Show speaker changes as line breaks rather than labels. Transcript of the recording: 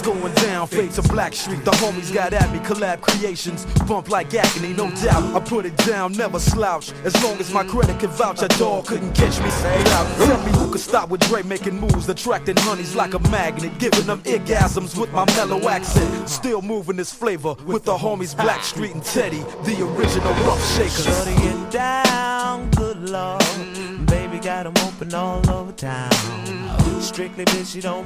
going down, fade to Black Street. The homies got at me, collab creations, bump like agony, no doubt. I put it down, never slouch. As long as my credit can vouch, a dog couldn't catch me. Say out. Tell me who could stop with Dre making moves, attracting honeys like a magnet, giving them orgasms with my mellow accent. Still moving this flavor with the homies Black Street and Teddy, the original rough shakers.
Shorty get down, good lord. Baby got 'em open all over town. Strictly bitch, you don't